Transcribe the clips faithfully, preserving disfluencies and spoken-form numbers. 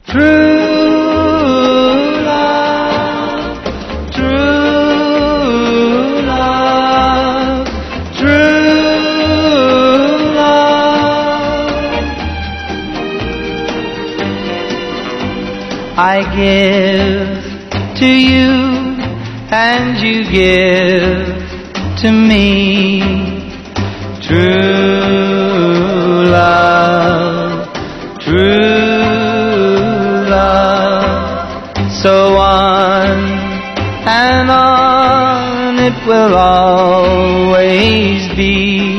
True love, true love, true love. I give to you and you give to me. True love, true love. So on and on it will always be.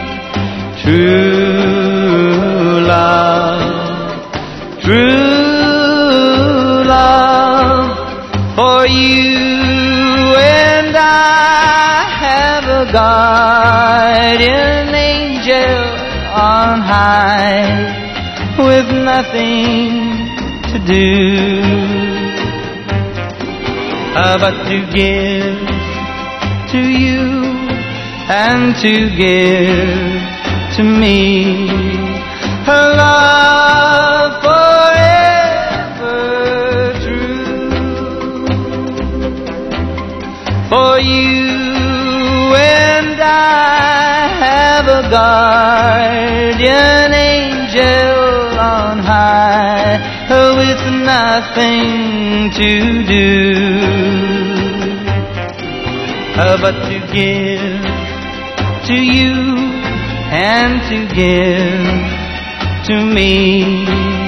True love, true love. For you and I have a guardian angel on high, with nothing to do uh, but to give to you and to give to me her love forever true. For you and I have a guardian angel on high, with nothing to do uh, but to give to you and to give to me.